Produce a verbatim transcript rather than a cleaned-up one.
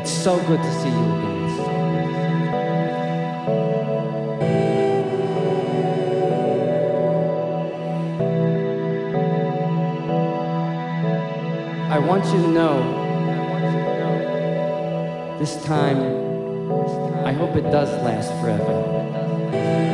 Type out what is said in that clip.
It's so good to see you again. I want you to know, this time, I hope it does last forever.